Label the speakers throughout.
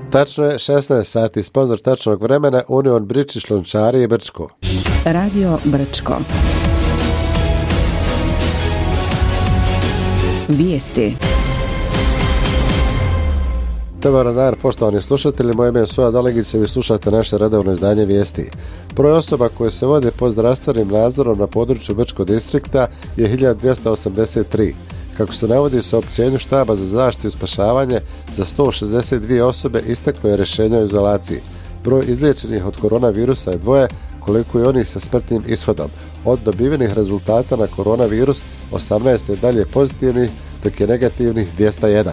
Speaker 1: Tačno je 16 sati s pozor tačnog vremena Union Bričić, Lončari i Brčko.
Speaker 2: Radio Brčko. Vijesti.
Speaker 1: Dobar dan, poštovani slušatelji, moje ime je Suja Dalegić i vi slušate naše redovno izdanje Vijesti. Broj osoba koje se vode pod zdravstvenim nadzorom na području Brčkog distrikta je 1283. Kako se navodi u saopćenju štaba za zaštitu i spašavanje, za 162 osobe isteklo je rješenje o izolaciji. Broj izliječenih od koronavirusa je 2, koliko i onih sa smrtnim ishodom. Od dobivenih rezultata na koronavirus 18 je dalje pozitivnih, dok je negativnih 201.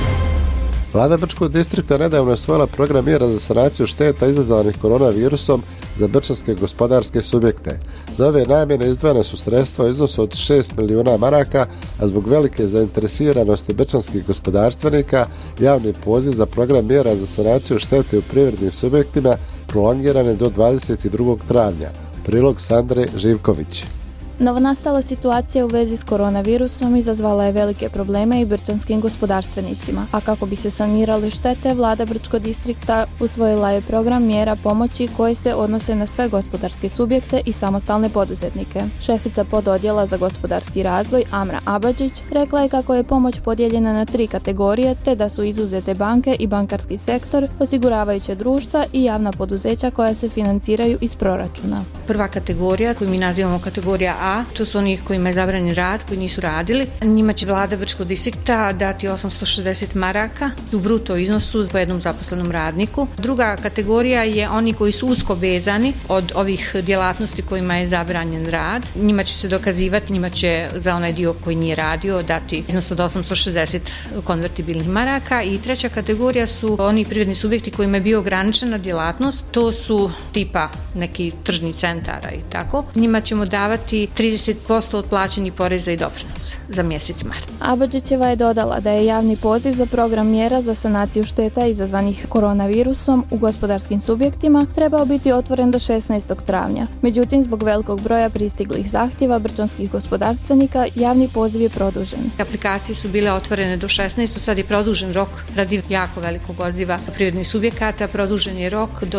Speaker 1: Vlada Brčkog distrikta nedavno je usvojila program mjera za sanaciju šteta izazvanih koronavirusom za brčanske gospodarske subjekte. Za ove namjene izdvojena su sredstva u iznosu od 6 milijuna maraka, a zbog velike zainteresiranosti brčanskih gospodarstvenika javni poziv za program mjera za sanaciju štete u privrednim subjektima prolongiran je do 22. travnja. Prilog Sandre Živković.
Speaker 3: Novonastala situacija u vezi s koronavirusom izazvala je velike probleme i brčanskim gospodarstvenicima, a kako bi se sanirale štete, vlada Brčkog distrikta usvojila je program mjera pomoći koji se odnose na sve gospodarske subjekte i samostalne poduzetnike. Šefica pododjela za gospodarski razvoj Amra Abadžić rekla je kako je pomoć podijeljena na 3 kategorije, te da su izuzete banke i bankarski sektor, osiguravajuće društva i javna poduzeća koja se financiraju iz proračuna.
Speaker 4: Prva kategorija, koju mi nazivamo kategorija A, to su oni kojima je zabranjen rad, koji nisu radili. Njima će vlada Brčkog distrikta dati 860 maraka u bruto iznosu po jednom zaposlenom radniku. Druga kategorija je oni koji su usko vezani od ovih djelatnosti kojima je zabranjen rad. Njima će se dokazivati, njima će za onaj dio koji nije radio dati iznos od 860 konvertibilnih maraka. I treća kategorija su oni privredni subjekti kojima je bio ograničena djelatnost. To su tipa neki tržni centara i tako. Njima ćemo davati 30% od plaćenih poreza i doprinosa za mjesec mart.
Speaker 3: Abadžićeva je dodala da je javni poziv za program mjera za sanaciju šteta izazvanih koronavirusom u gospodarskim subjektima trebao biti otvoren do 16. travnja. Međutim, zbog velikog broja pristiglih zahtjeva brčanskih gospodarstvenika, javni poziv je produžen.
Speaker 4: Aplikacije su bile otvorene do 16. Sad je produžen rok radi jako velikog odziva privrednih subjekata. Produžen je rok do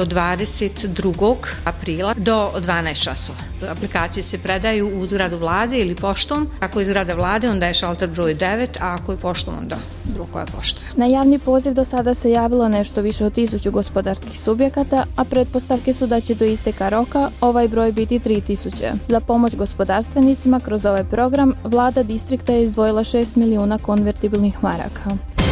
Speaker 4: 22. aprila do 12 časova. Aplikacije se predaju u zgradu vlade ili poštom. Ako je zgrada vlade, onda je šalter broj 9, a ako je poštom, onda bilo koja pošta.
Speaker 3: Na javni poziv do sada se javilo nešto više od 1000 gospodarskih subjekata, a pretpostavke su da će do isteka roka ovaj broj biti 3000. Za pomoć gospodarstvenicima kroz ovaj program vlada distrikta je izdvojila 6 milijuna konvertibilnih maraka.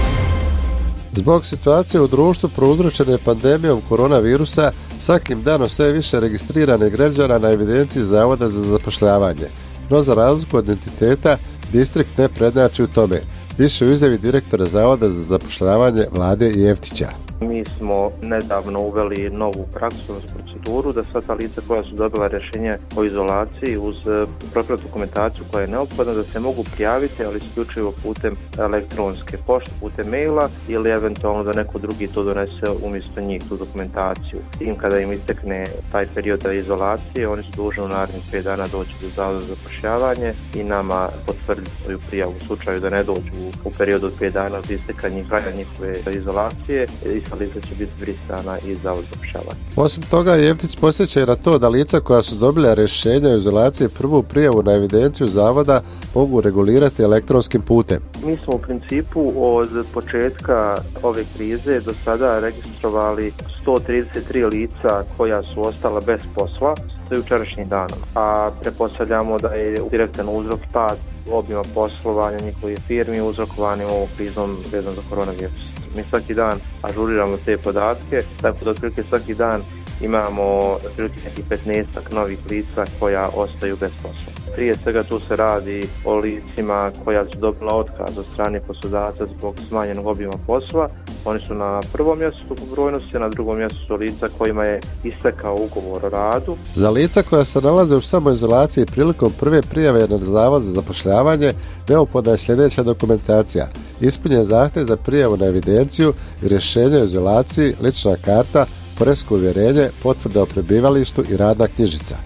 Speaker 1: Zbog situacije u društvu prouzročene pandemijom koronavirusa, svakim danom sve više registriranih građana na evidenciji Zavoda za zapošljavanje. No za razliku od identiteta, distrikt ne prednjači u tome. Više u izjavi direktora Zavoda za zapošljavanje Vlade Jeftića.
Speaker 5: Mi smo nedavno uveli novu praksu, proceduru da sva ta lica koja su dobila rješenje o izolaciji uz propratnu dokumentaciju koja je neophodna da se mogu prijaviti, ali isključivo putem elektronske pošte, putem maila ili eventualno da neko drugi to donese umjesto njih tu dokumentaciju. I kada im istekne taj period izolacije, oni su dužni u narednih 5 dana doći do Zavoda za zapošljavanje i nama potvrditi svoju prijavu u slučaju da ne dođu u periodu od 5 dana od isteka njihove izolacije. Lica će biti brisana iz Zavoda za zapošljavanje.
Speaker 1: Osim toga, Jeftić podsjeća i na to da lica koja su dobila rješenje o izolaciji prvu prijavu na evidenciju Zavoda mogu regulirati elektronskim putem.
Speaker 5: Mi smo u principu od početka ove krize do sada registrovali 133 lica koja su ostala bez posla sa jučerašnjim danom, a pretpostavljamo da je direktan uzrok pad obima poslovanja njihovih firmi uzrokovanim ovom krizom vezano za koronavirus. Mi svaki dan ažuriramo te podatke, tako da otprilike svaki dan imamo otprilike nekih 15 novih lica koja ostaju bez posla. Prije svega tu se radi o licima koja su dobila otkaz od strane poslodavca zbog smanjenog obima posla. Oni su na prvom mjestu po brojnosti, a na drugom mjestu su lica kojima je istekao ugovor o radu.
Speaker 1: Za lica koja se nalaze u samoizolaciji prilikom prve prijave na Zavod za zapošljavanje neophodna je sljedeća dokumentacija: ispunjen zahtjev za prijavu na evidenciju i rješenje o izolaciji, lična karta, poresko uvjerenje, potvrda o prebivalištu i radna knjižica.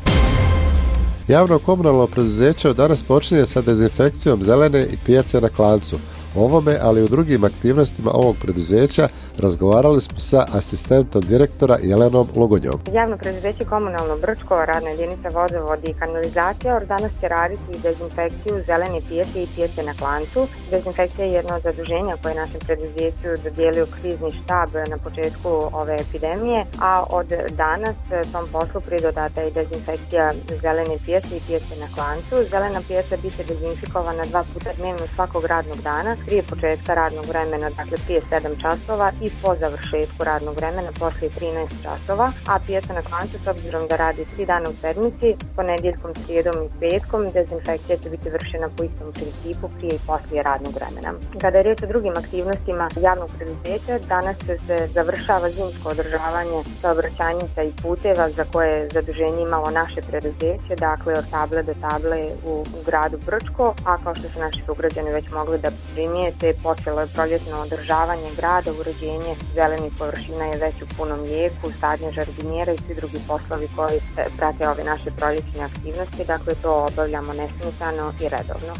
Speaker 1: Javno komunalno preduzeće od danas počinje sa dezinfekcijom zelene i pijace na Klancu. ovome, ali i u drugim aktivnostima ovog preduzeća razgovarali smo sa asistentom direktora Jelenom Lugonjom.
Speaker 6: Javno preduzeće Komunalno Brčko, radna jedinica vodovod i kanalizacija, od danas će raditi dezinfekciju zelene pijace i pijace na klancu. Dezinfekcija je jedno od zaduženja koje našem preduzeću dodijelio krizni štab na početku ove epidemije, a od danas tom poslu pridodata je dezinfekcija zelene pijace i pijace na klancu. Zelena pijaca biće dezinfikovana 2 puta dnevno svakog radnog dana, prije početka radnog vremena, dakle prije 7 časova i po završetku radnog vremena poslije 13 časova, a pijaca na klancu, s obzirom da radi 3 dana u sedmici, ponedjeljkom, srijedom i petkom, dezinfekcija će biti vršena po istom principu prije i poslije radnog vremena. Kada je riječ o drugim aktivnostima javnog preduzeća, danas se završava zimsko održavanje saobraćajnica i puteva za koje je zaduženje imalo naše preduzeće, dakle od table do table u gradu Brčko, a kao što su naši sugrađani već mogli da primijete, počelo je proljetno održavanje grada, uređenje zelenih površina je već u punom jeku, sadnje žardinjera i svi drugi poslovi koji prate ove naše proljetne aktivnosti, dakle to obavljamo nesmetano i redovno.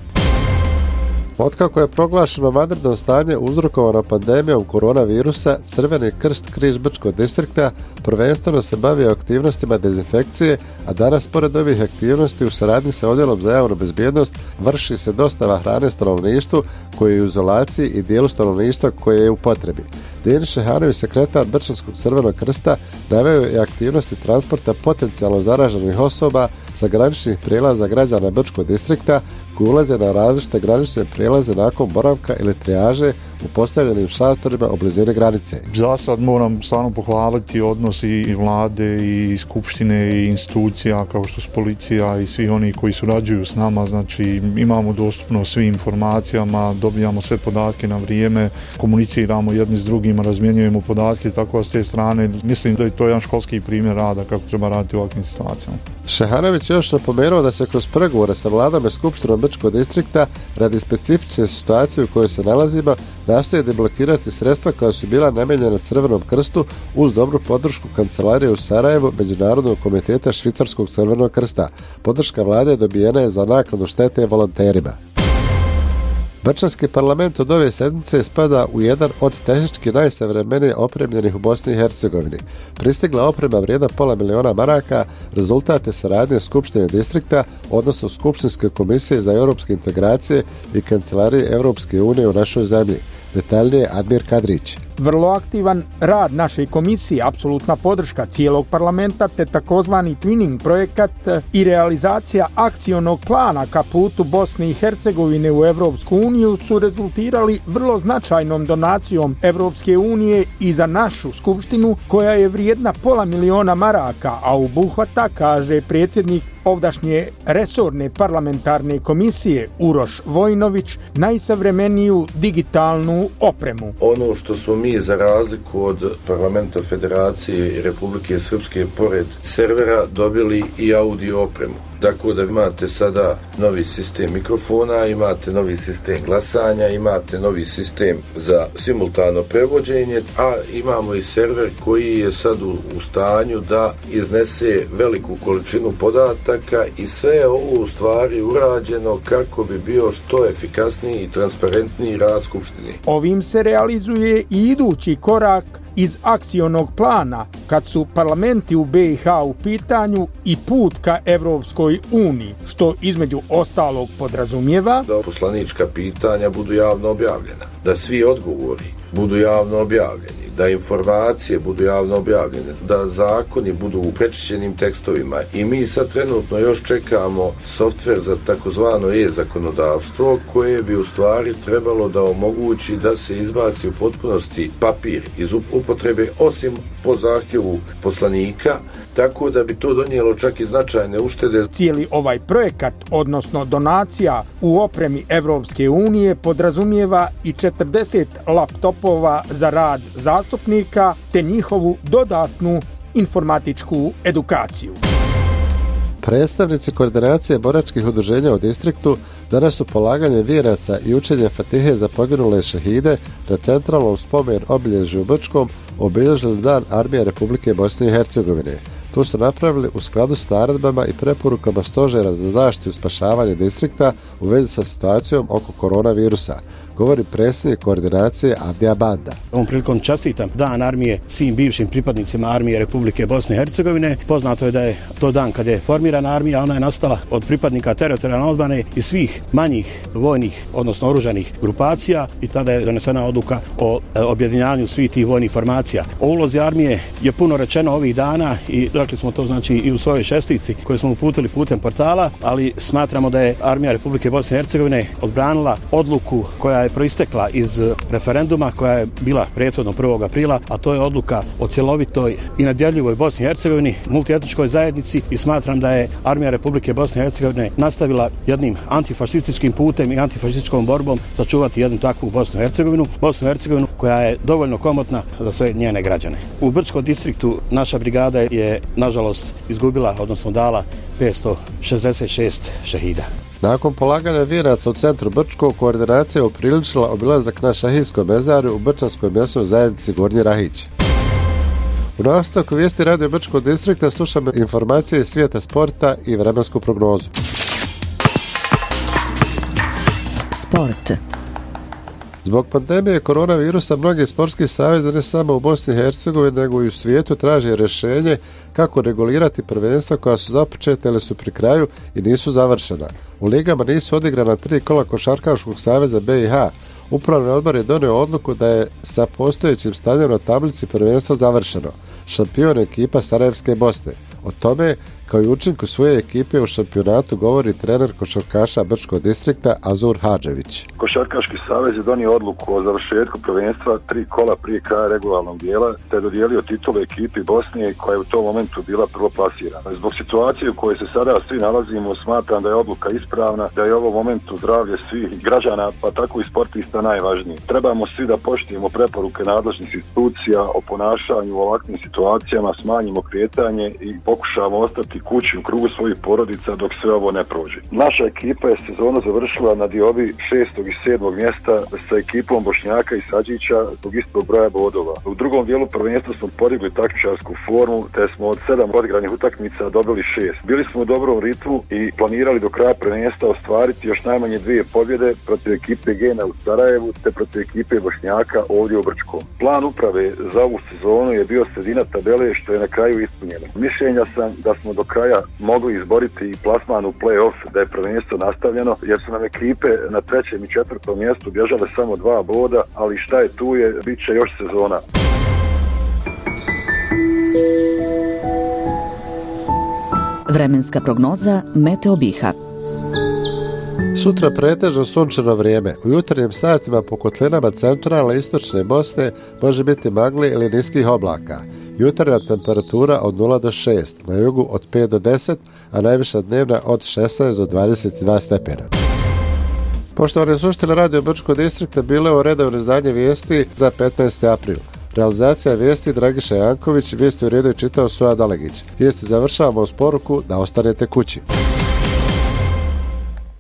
Speaker 1: Otkako je proglašeno vanredno stanje uzrokovano pandemijom koronavirusa, Crveni krst Križ Brčkog distrikta prvenstveno se bavi aktivnostima dezinfekcije, a danas pored ovih aktivnosti u saradnji sa Odjelom za javnu bezbjednost vrši se dostava hrane stanovništvu koje je u izolaciji i dijelu stanovništva koje je u potrebi. Denis Šehanović, sekretar Brčanskog Crvenog krsta, naveo je aktivnosti transporta potencijalno zaraženih osoba sa graničnih prijelaza građana Brčkog distrikta koji ulaze na različite granične prijelaze nakon boravka ili trijaže u postavljenim šatorima u blizini granice.
Speaker 7: Za sad moram stvarno pohvaliti odnos i vlade i skupštine i institucija kao što su policija i svi oni koji surađuju s nama, znači imamo dostupno svim informacijama, dobijamo sve podatke na vrijeme, komuniciramo jedni s drugima, razmjenjujemo podatke, tako da s te strane mislim da je to jedan školski primjer rada kako treba raditi u ovakvim situacijama.
Speaker 1: Šehanović je još napomenuo da se kroz pregovore sa vladom i skupštinom Brčkog distrikta radi specifične situacije u kojoj se nalazimo nastoje deblokirati sredstva koja su bila namijenjena Crvenom krstu uz dobru podršku kancelarije u Sarajevu Međunarodnog komiteta Švicarskog Crvenog krsta. Podrška vlade dobijena je za naknadu štete volonterima. Brčanski parlament od ove sedmice spada u jedan od tehnički najsavremenije opremljenih u Bosni i Hercegovini. Pristigla oprema vrijedna $500.000 maraka, rezultat je saradnje Skupštine distrikta, odnosno Skupštinske komisije za europske integracije i Kancelarije Europske unije u našoj zemlji. Detaljnije Admir Kadrić.
Speaker 8: Vrlo aktivan rad naše komisije, apsolutna podrška cijelog parlamenta te takozvani twinning projekat i realizacija akcionog plana ka putu Bosne i Hercegovine u Europsku uniju su rezultirali vrlo značajnom donacijom Europske unije i za našu skupštinu koja je vrijedna $500.000 maraka, a obuhvata, kaže predsjednik ovdašnje resorne parlamentarne komisije Uroš Vojnović, najsavremeniju digitalnu opremu.
Speaker 9: Ono što smo mi za razliku od Parlamenta Federacije i Republike Srpske pored servera dobili i audio opremu. Tako da imate sada novi sistem mikrofona, imate novi sistem glasanja, imate novi sistem za simultano prevođenje, a imamo i server koji je sad u stanju da iznese veliku količinu podataka i sve je ovo u stvari urađeno kako bi bio što efikasniji i transparentniji rad Skupštine.
Speaker 8: Ovim se realizuje i idući korak iz akcionog plana kad su parlamenti u BiH u pitanju i put ka Evropskoj uniji, što između ostalog podrazumijeva
Speaker 9: da poslanička pitanja budu javno objavljena, da svi odgovori budu javno objavljeni, da informacije budu javno objavljene, da zakoni budu u prečišćenim tekstovima i mi sad trenutno još čekamo softver za takozvano e-zakonodavstvo koje bi u stvari trebalo da omogući da se izbaci u potpunosti papir iz upotrebe osim po zahtjevu poslanika, tako da bi to donijelo čak i značajne uštede.
Speaker 8: Cijeli ovaj projekat, odnosno donacija u opremi Evropske unije, podrazumijeva i 40 laptopova za rad zastupnika te njihovu dodatnu informatičku edukaciju.
Speaker 1: Predstavnici koordinacije boračkih udruženja u distriktu danas su polaganje vijenaca i učenje fatihe za poginule šehide na centralnom spomen obilježju u Brčkom obilježili Dan Armije Republike Bosne i Hercegovine. To su napravili u skladu s naredbama i preporukama Stožera za zaštitu i spašavanje distrikta u vezi sa situacijom oko koronavirusa. govori predsjednik koordinacije Avdija Banda.
Speaker 10: Ovom prilikom čestitam Dan armije svim bivšim pripadnicima armije Republike Bosne i Hercegovine. Poznato je da je to dan kada je formirana armija, ona je nastala od pripadnika teritorijalne odbrane i svih manjih vojnih, odnosno oružanih grupacija i tada je donesena odluka o objedinjavanju svih tih vojnih formacija. O ulozi armije je puno rečeno ovih dana i rekli smo to znači i u svojoj šestici koju smo uputili putem portala, ali smatramo da je armija Republike Bosne i Hercegovine odbranila odluku koja je proistekla iz referenduma koja je bila prethodno 1. aprila, a to je odluka o cjelovitoj i nedjeljivoj Bosni i Hercegovini, multietničkoj zajednici i smatram da je armija Republike Bosne i Hercegovine nastavila jednim antifašističkim putem i antifašističkom borbom sačuvati jednu takvu Bosnu i Hercegovinu koja je dovoljno komotna za sve njene građane. U Brčkom distriktu naša brigada je nažalost izgubila, odnosno dala 566 šehida.
Speaker 1: Nakon polaganja vijenaca u centru Brčkog, koordinacija je upriličila obilazak na šahijskom mezarju u Brčanskoj mjesnoj zajednici Gornji Rahić. U nastavku vijesti Radio Brčkog distrikta slušamo informacije iz svijeta sporta i vremensku prognozu.
Speaker 2: Sport.
Speaker 1: Zbog pandemije koronavirusa mnogi sportski savezi ne samo u Bosni i Hercegovini nego i u svijetu traže rješenje kako regulirati prvenstva koja su započeta ili su pri kraju i nisu završena. U ligama nisu odigrana 3 kola Košarkaškog saveza BiH. Upravni odbor je donio odluku da je sa postojećim stanjem na tablici prvenstva završeno. Šampion je ekipa Sarajevske Bosne. O tome, kao i učinku svoje ekipe u šampionatu, govori trener košarkaša Brčkog distrikta Azur Hadžević.
Speaker 11: Košarkaški savez je donio odluku o završetku prvenstva 3 kola prije kraja regularnog dijela te dodijelio titulu ekipi Bosnije koja je u tom momentu bila prvoplasirana. Zbog situacije u kojoj se sada svi nalazimo, smatram da je odluka ispravna, da je u ovom momentu zdravlje svih građana, pa tako i sportista najvažnije. Trebamo svi da poštujemo preporuke nadležnih institucija o ponašanju u ovakvim situacijama, smanjimo kretanje i pokušamo ostati kući u krugu svojih porodica dok sve ovo ne prođe. Naša ekipa je sezonu završila na diobi 6. i 7. mjesta sa ekipom Bošnjaka i Sadžića zbog istog broja bodova. U drugom dijelu prvenstva smo podigli takmičarsku formu te smo od 7 odigranih utakmica dobili 6. Bili smo u dobrom ritmu i planirali do kraja prvenstva ostvariti još najmanje 2 pobjede protiv ekipe Gena u Sarajevu te protiv ekipe Bošnjaka ovdje u Brčkom. Plan uprave za ovu sezonu je bio sredina tabele što je na kraju ispunjeno. Mišljenja sam da smo do kraja mogli izboriti i plasman u play-off, da je prvenstvo nastavljeno, jer su nam ekipe na 3. i 4. mjestu bježale samo 2 boda, ali šta je tu je, bit će još sezona.
Speaker 2: Vremenska prognoza Meteo Biha.
Speaker 1: Sutra pretežno sunčano vrijeme. U jutarnjim satima po kotlinama centralne i istočne Bosne može biti magli ili niskih oblaka. Jutarnja temperatura od 0 do 6, na jugu od 5 do 10, a najviša dnevna od 16 do 22 stepena. Poštovani slušatelji Radio Brčkog distrikta, bilo je ovo redovno izdanje vijesti za 15. april. Realizacija vijesti Dragiša Janković, vijesti u redu je čitao Soja Dalegić. Vijesti završavamo uz poruku da ostanete kući.